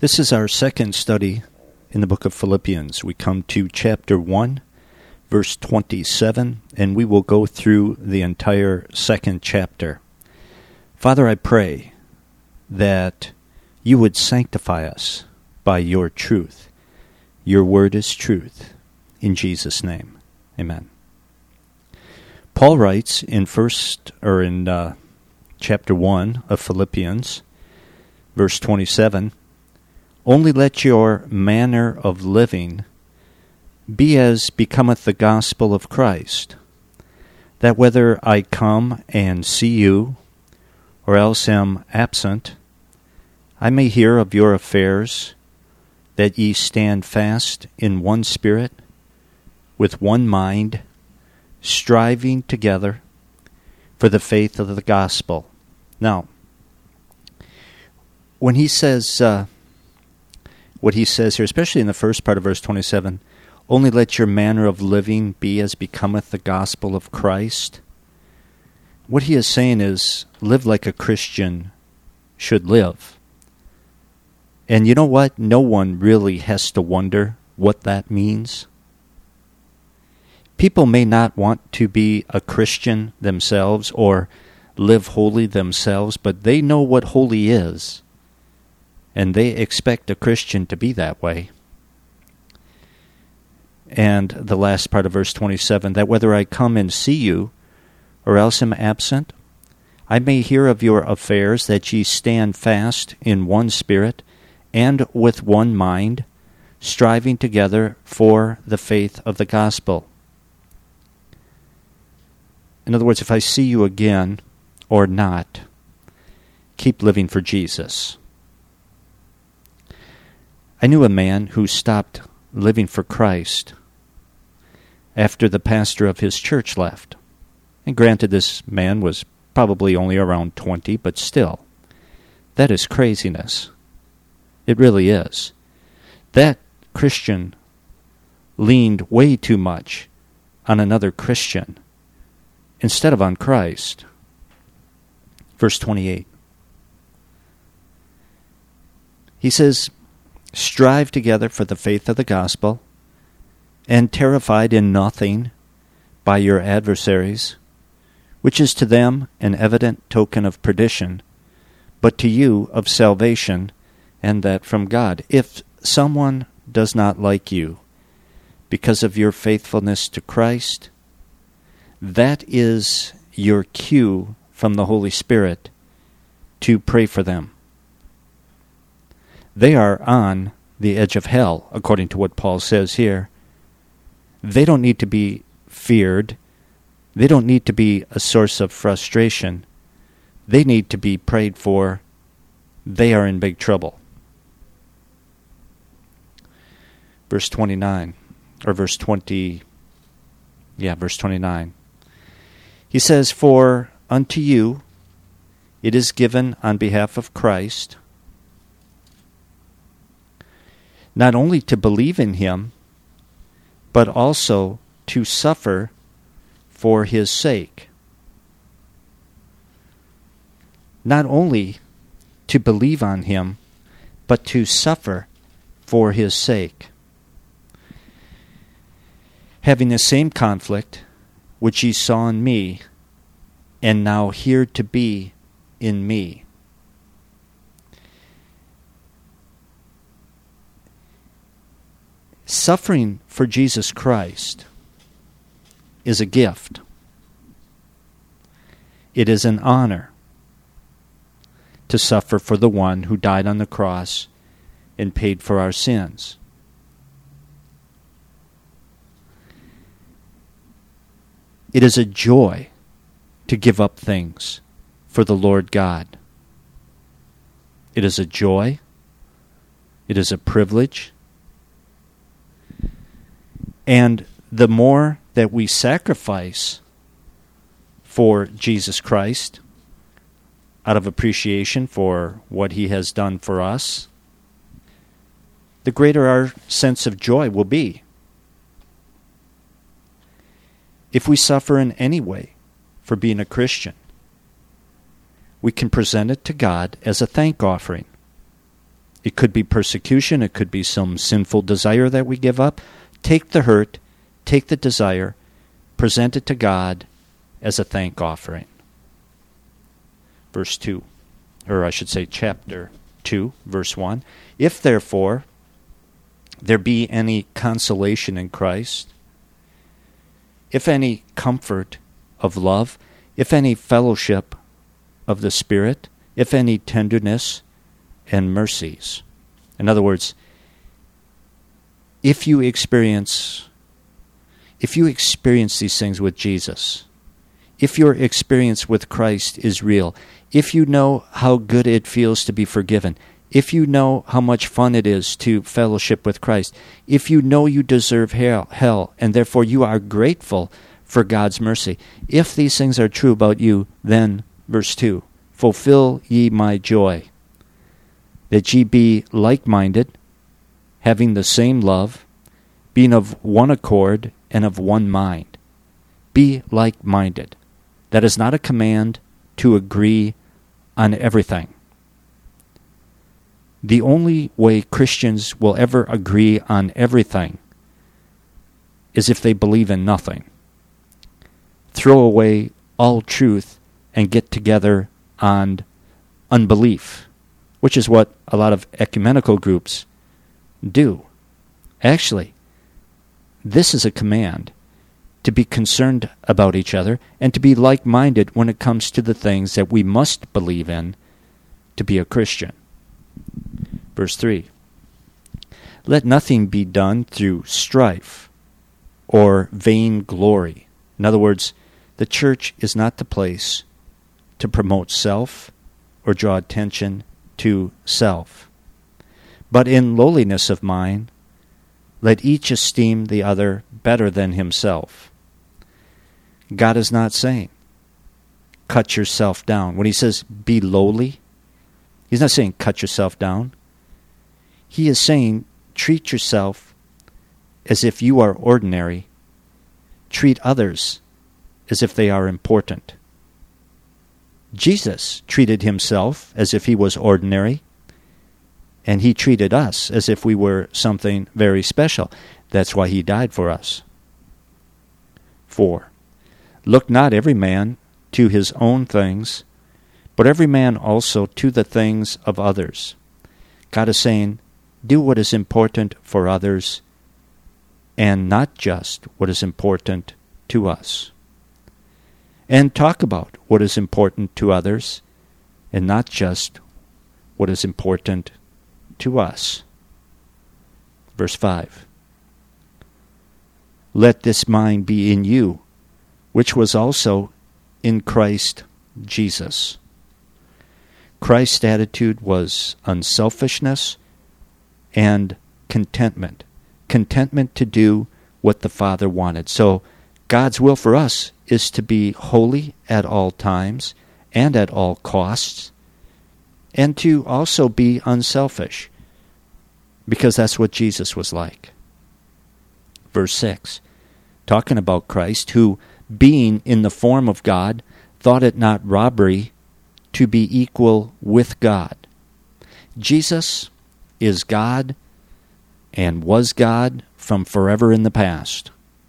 This is our second study in the book of Philippians. We come to chapter 1, verse 27, and we will go through the entire second chapter. Father, I pray that you would sanctify us by your truth. Your word is truth. In Jesus' name, amen. Paul writes in chapter 1 of Philippians, verse 27, "Only let your manner of living be as becometh the gospel of Christ, that whether I come and see you, or else am absent, I may hear of your affairs, that ye stand fast in one spirit, with one mind, striving together for the faith of the gospel." Now, when he says what he says here, especially in the first part of verse 27, "Only let your manner of living be as becometh the gospel of Christ," what he is saying is, live like a Christian should live. And you know what? No one really has to wonder what that means. People may not want to be a Christian themselves or live holy themselves, but they know what holy is. And they expect a Christian to be that way. And the last part of verse 27, "That whether I come and see you, or else am absent, I may hear of your affairs, that ye stand fast in one spirit, and with one mind, striving together for the faith of the gospel." In other words, if I see you again or not, keep living for Jesus. I knew a man who stopped living for Christ after the pastor of his church left. And granted, this man was probably only around 20, but still, that is craziness. It really is. That Christian leaned way too much on another Christian instead of on Christ. Verse 28. He says, "Strive together for the faith of the gospel, and terrified in nothing by your adversaries, which is to them an evident token of perdition, but to you of salvation, and that from God. If someone does not like you because of your faithfulness to Christ, that is your cue from the Holy Spirit to pray for them. They are on the edge of hell, according to what Paul says here. They don't need to be feared. They don't need to be a source of frustration. They need to be prayed for. They are in big trouble." Verse 29, or verse 20, verse 29. He says, "For unto you it is given on behalf of Christ, not only to believe in him, but also to suffer for his sake." Not only to believe on him, but to suffer for his sake. "Having the same conflict which ye saw in me, and now hear to be in me." Suffering for Jesus Christ is a gift. It is an honor to suffer for the one who died on the cross and paid for our sins. It is a joy to give up things for the Lord God. It is a joy. It is a privilege. And the more that we sacrifice for Jesus Christ out of appreciation for what he has done for us, the greater our sense of joy will be. If we suffer in any way for being a Christian, we can present it to God as a thank offering. It could be persecution. It could be some sinful desire that we give up. Take the hurt, take the desire, present it to God as a thank offering. Verse 2, or I should say chapter 2, verse 1. If therefore there be any consolation in Christ, if any comfort of love, if any fellowship of the Spirit, if any tenderness and mercies. In other words, if you experience these things with Jesus, if your experience with Christ is real, if you know how good it feels to be forgiven, if you know how much fun it is to fellowship with Christ, if you know you deserve hell, and therefore you are grateful for God's mercy, if these things are true about you, then, verse 2, fulfill ye my joy, that ye be like-minded, having the same love, being of one accord and of one mind. Be like-minded. That is not a command to agree on everything. The only way Christians will ever agree on everything is if they believe in nothing. Throw away all truth and get together on unbelief, which is what a lot of ecumenical groups do. Actually, this is a command to be concerned about each other and to be like-minded when it comes to the things that we must believe in to be a Christian. Verse 3, let nothing be done through strife or vain glory. In other words, the church is not the place to promote self or draw attention to self. But in lowliness of mind, let each esteem the other better than himself. God is not saying, cut yourself down. When he says, be lowly, he's not saying cut yourself down. He is saying, treat yourself as if you are ordinary. Treat others as if they are important. Jesus treated himself as if he was ordinary, and he treated us as if we were something very special. That's why he died for us. 4. Look not every man to his own things, but every man also to the things of others. God is saying, do what is important for others, and not just what is important to us. And talk about what is important to others, and not just what is important to us. Verse 5. Let this mind be in you, which was also in Christ Jesus. Christ's attitude was unselfishness and contentment. Contentment to do what the Father wanted. So God's will for us is to be holy at all times and at all costs, and to also be unselfish, because that's what Jesus was like. Verse 6, talking about Christ, who, being in the form of God, thought it not robbery to be equal with God. Jesus is God and was God from forever in the past.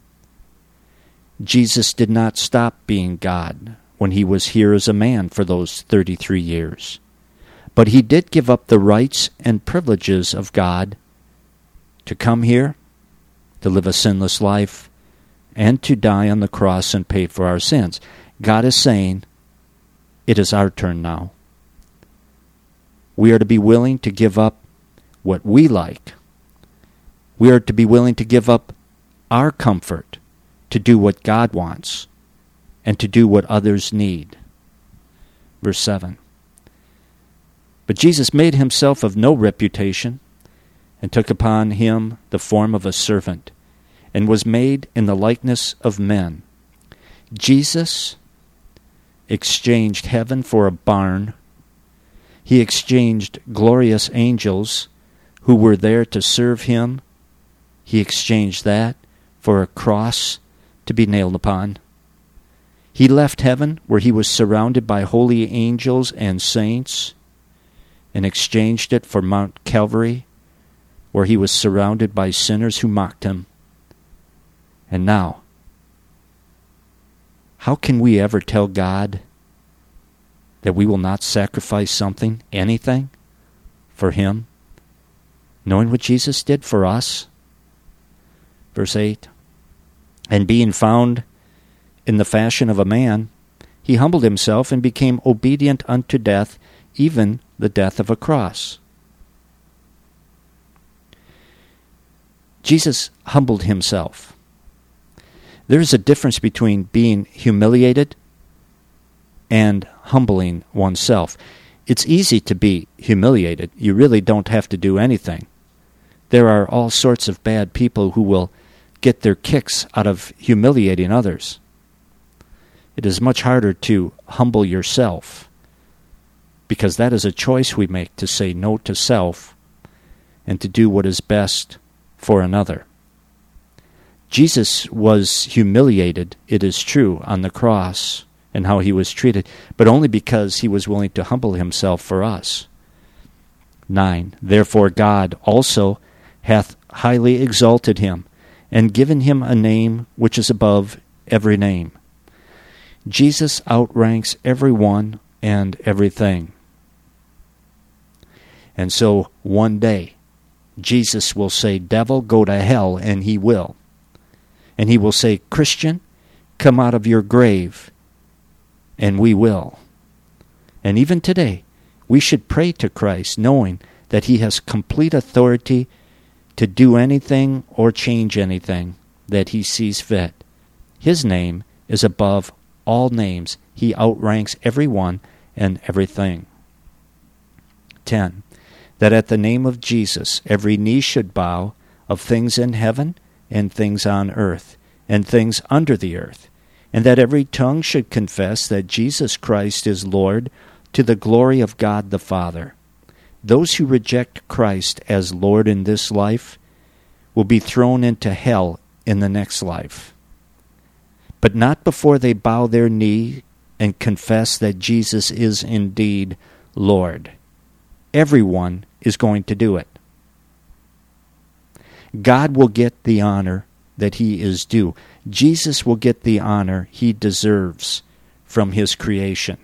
Jesus did not stop being God when he was here as a man for those 33 years. But he did give up the rights and privileges of God to come here, to live a sinless life, and to die on the cross and pay for our sins. God is saying, it is our turn now. We are to be willing to give up what we like. We are to be willing to give up our comfort to do what God wants and to do what others need. Verse 7. But Jesus made himself of no reputation, and took upon him the form of a servant, and was made in the likeness of men. Jesus exchanged heaven for a barn. He exchanged glorious angels who were there to serve him. He exchanged that for a cross to be nailed upon. He left heaven, where he was surrounded by holy angels and saints, and exchanged it for Mount Calvary, where he was surrounded by sinners who mocked him. And now, how can we ever tell God that we will not sacrifice something, anything, for him, knowing what Jesus did for us? Verse 8, and being found in the fashion of a man, he humbled himself and became obedient unto death, even the death of a cross. Jesus humbled himself. There is a difference between being humiliated and humbling oneself. It's easy to be humiliated. You really don't have to do anything. There are all sorts of bad people who will get their kicks out of humiliating others. It is much harder to humble yourself, because that is a choice we make, to say no to self and to do what is best for another. Jesus was humiliated, it is true, on the cross and how he was treated, but only because he was willing to humble himself for us. 9. Therefore God also hath highly exalted him, and given him a name which is above every name. Jesus outranks everyone and everything. And so one day, Jesus will say, devil, go to hell, and he will. And he will say, Christian, come out of your grave, and we will. And even today, we should pray to Christ, knowing that he has complete authority to do anything or change anything that he sees fit. His name is above all names. He outranks everyone and everything. 10. That at the name of Jesus every knee should bow, of things in heaven and things on earth and things under the earth, and that every tongue should confess that Jesus Christ is Lord, to the glory of God the Father. Those who reject Christ as Lord in this life will be thrown into hell in the next life. But not before they bow their knee and confess that Jesus is indeed Lord. Everyone is going to do it. God will get the honor that he is due. Jesus will get the honor he deserves from his creation.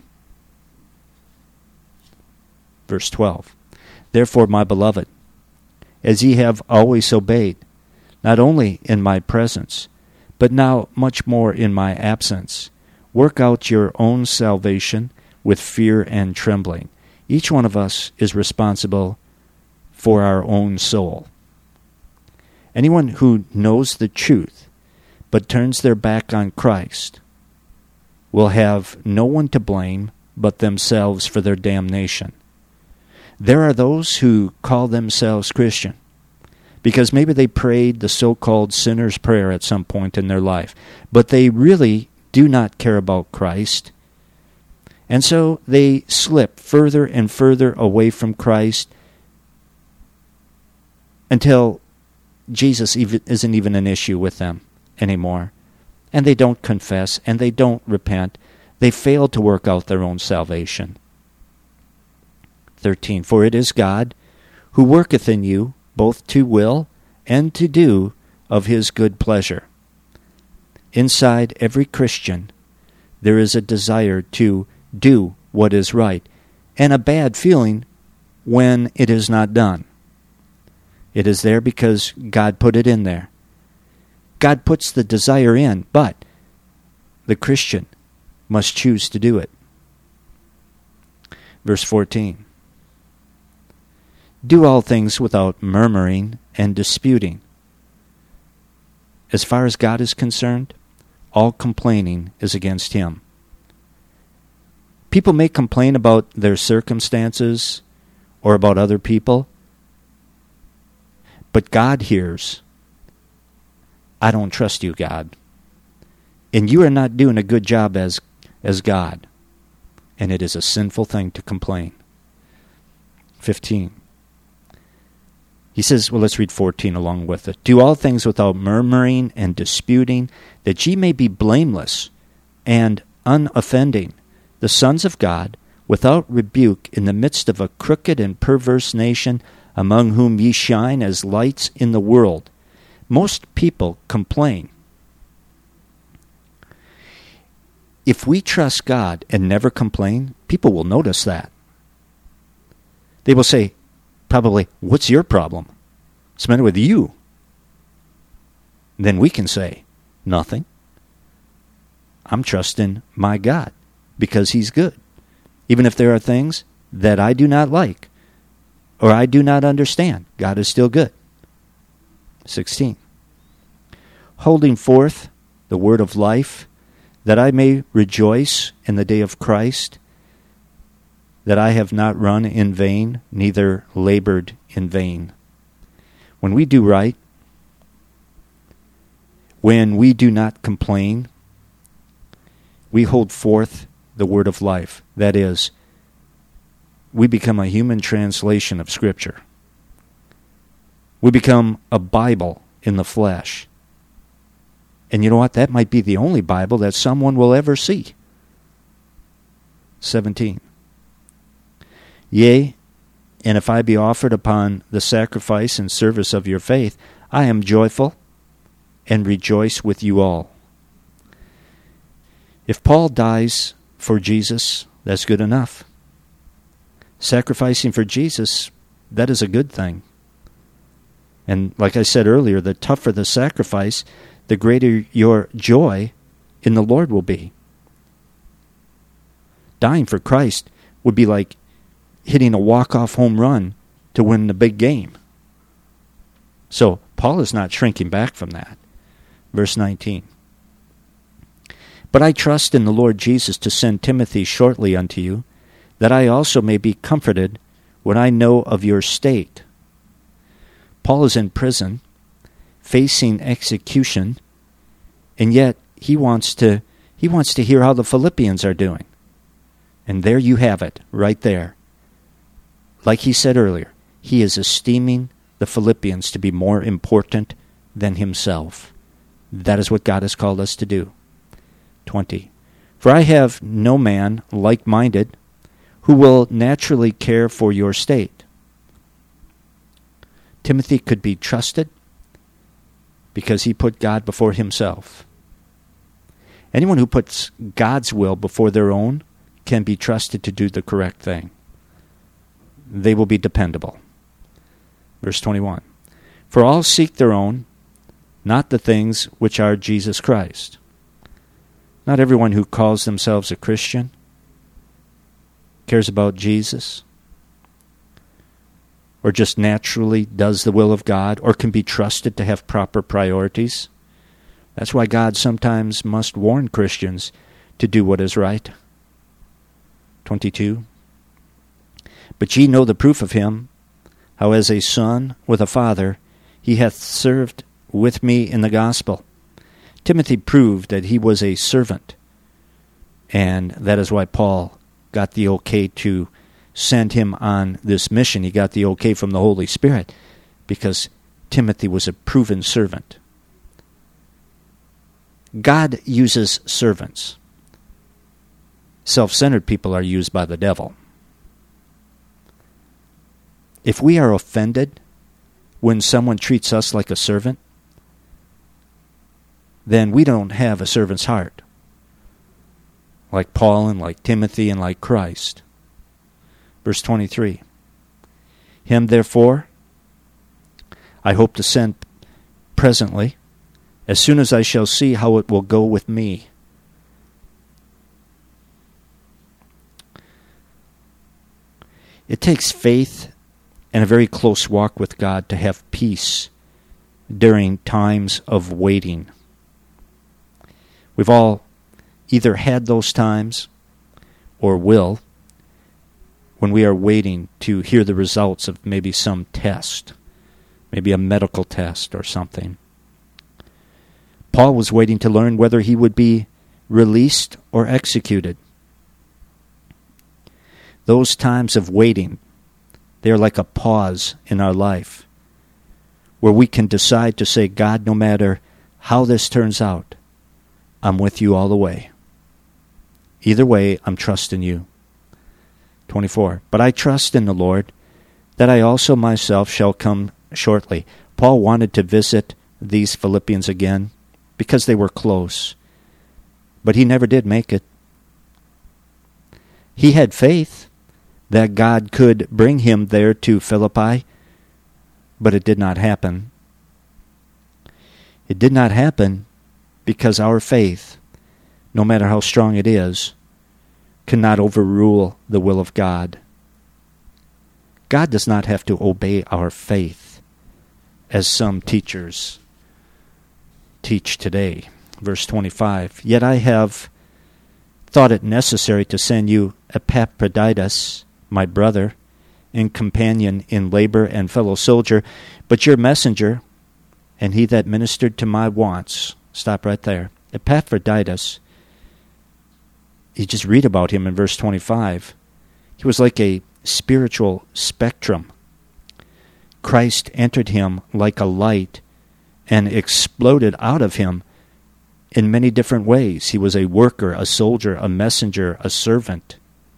Verse 12. Therefore, my beloved, as ye have always obeyed, not only in my presence, but now much more in my absence, work out your own salvation with fear and trembling. Each one of us is responsible for our own soul. Anyone who knows the truth but turns their back on Christ will have no one to blame but themselves for their damnation. There are those who call themselves Christian because maybe they prayed the so-called sinner's prayer at some point in their life, but they really do not care about Christ. And so they slip further and further away from Christ until Jesus isn't even an issue with them anymore. And they don't confess, and they don't repent. They fail to work out their own salvation. 13. For it is God who worketh in you both to will and to do of his good pleasure. Inside every Christian, there is a desire to do what is right, and a bad feeling when it is not done. It is there because God put it in there. God puts the desire in, but the Christian must choose to do it. Verse 14. Do all things without murmuring and disputing. As far as God is concerned, all complaining is against him. People may complain about their circumstances or about other people, but God hears, I don't trust you, God. And you are not doing a good job as God. And it is a sinful thing to complain. 15. He says, well, let's read 14 along with it. Do all things without murmuring and disputing, that ye may be blameless and unoffending, the sons of God, without rebuke in the midst of a crooked and perverse nation, among whom ye shine as lights in the world. Most people complain. If we trust God and never complain, people will notice that. They will say, probably, what's your problem? What's the matter with you? Then we can say, nothing. I'm trusting my God because He's good. Even if there are things that I do not like or I do not understand, God is still good. 16. Holding forth the word of life, that I may rejoice in the day of Christ, that I have not run in vain, neither labored in vain. When we do right, when we do not complain, we hold forth the word of life. That is, we become a human translation of Scripture. We become a Bible in the flesh. And you know what? That might be the only Bible that someone will ever see. 17. Yea, and if I be offered upon the sacrifice and service of your faith, I am joyful and rejoice with you all. If Paul dies for Jesus, that's good enough. Sacrificing for Jesus, that is a good thing. And like I said earlier, the tougher the sacrifice, the greater your joy in the Lord will be. Dying for Christ would be like hitting a walk-off home run to win the big game. So Paul is not shrinking back from that. Verse 19. But I trust in the Lord Jesus to send Timothy shortly unto you, that I also may be comforted when I know of your state. Paul is in prison, facing execution, and yet he wants to hear how the Philippians are doing. And there you have it, right there. Like he said earlier, he is esteeming the Philippians to be more important than himself. That is what God has called us to do. 20. For I have no man like-minded who will naturally care for your state. Timothy could be trusted because he put God before himself. Anyone who puts God's will before their own can be trusted to do the correct thing. They will be dependable. Verse 21. For all seek their own, not the things which are Jesus Christ. Not everyone who calls themselves a Christian cares about Jesus, or just naturally does the will of God, or can be trusted to have proper priorities. That's why God sometimes must warn Christians to do what is right. 22. But ye know the proof of him, how as a son with a father he hath served with me in the gospel. Timothy proved that he was a servant, and that is why Paul got the okay to send him on this mission. He got the okay from the Holy Spirit because Timothy was a proven servant. God uses servants. Self-centered people are used by the devil. If we are offended when someone treats us like a servant, then we don't have a servant's heart, like Paul and like Timothy and like Christ. Verse 23. Him therefore I hope to send presently, as soon as I shall see how it will go with me. It takes faith and a very close walk with God to have peace during times of waiting. We've all either had those times or will when we are waiting to hear the results of maybe some test, maybe a medical test or something. Paul was waiting to learn whether he would be released or executed. Those times of waiting, they are like a pause in our life where we can decide to say, God, no matter how this turns out, I'm with you all the way. Either way, I'm trusting you. 24. But I trust in the Lord that I also myself shall come shortly. Paul wanted to visit these Philippians again because they were close, but he never did make it. He had faith that God could bring him there to Philippi, but it did not happen. It did not happen because our faith, no matter how strong it is, cannot overrule the will of God. God does not have to obey our faith, as some teachers teach today. Verse 25, Yet I have thought it necessary to send you Epaphroditus, my brother, and companion in labor and fellow soldier, but your messenger, and he that ministered to my wants. Stop right there. Epaphroditus, you just read about him in verse 25. He was like a spiritual spectrum. Christ entered him like a light and exploded out of him in many different ways. He was a worker, a soldier, a messenger, a servant.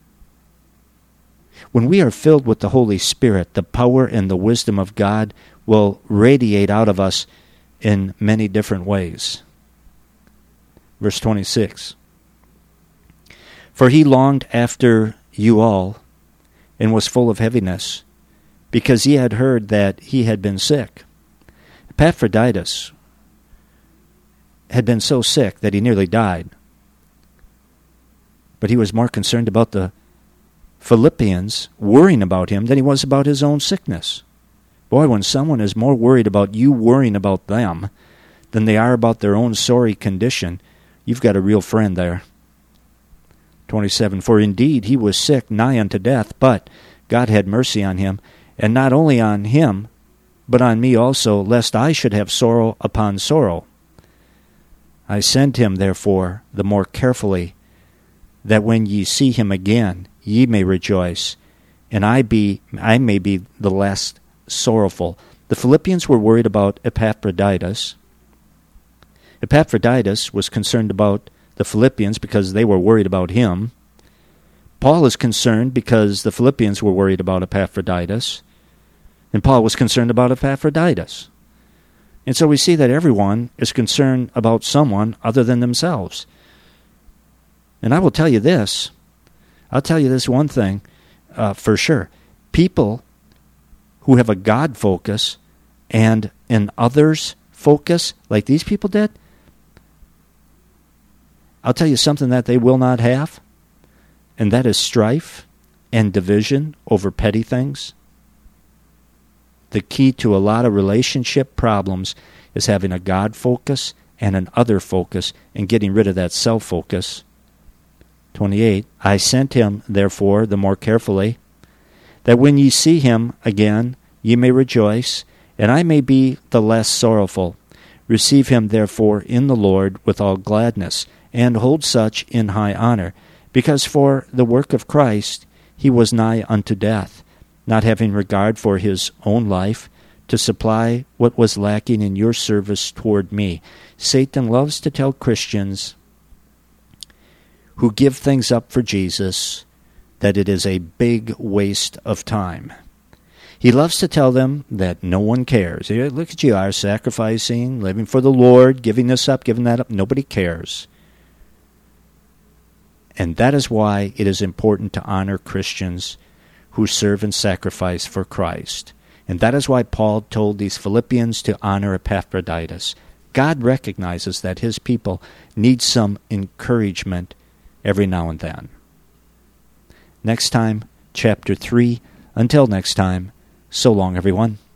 When we are filled with the Holy Spirit, the power and the wisdom of God will radiate out of us in many different ways. Verse 26. For he longed after you all, and was full of heaviness, because he had heard that he had been sick. Epaphroditus had been so sick that he nearly died. But he was more concerned about the Philippians worrying about him than he was about his own sickness. Boy, when someone is more worried about you worrying about them than they are about their own sorry condition, you've got a real friend there. 27, For indeed he was sick nigh unto death, but God had mercy on him, and not only on him, but on me also, lest I should have sorrow upon sorrow. I send him, therefore, the more carefully, that when ye see him again, ye may rejoice, and I may be the less sorrowful. The Philippians were worried about Epaphroditus. Epaphroditus was concerned about the Philippians because they were worried about him. Paul is concerned because the Philippians were worried about Epaphroditus. And Paul was concerned about Epaphroditus. And so we see that everyone is concerned about someone other than themselves. And I will tell you this. I'll tell you this one thing for sure. People who have a God focus and an others focus, like these people did, I'll tell you something that they will not have, and that is strife and division over petty things. The key to a lot of relationship problems is having a God focus and an other focus and getting rid of that self focus. 28, I sent him, therefore, the more carefully, that when ye see him again, ye may rejoice, and I may be the less sorrowful. Receive him, therefore, in the Lord with all gladness, and hold such in high honor, because for the work of Christ he was nigh unto death, not having regard for his own life, to supply what was lacking in your service toward me. Satan loves to tell Christians who give things up for Jesus that it is a big waste of time. He loves to tell them that no one cares. Look at you, are sacrificing, living for the Lord, giving this up, giving that up. Nobody cares. And that is why it is important to honor Christians who serve and sacrifice for Christ. And that is why Paul told these Philippians to honor Epaphroditus. God recognizes that his people need some encouragement every now and then. Next time, chapter 3. Until next time, so long, everyone.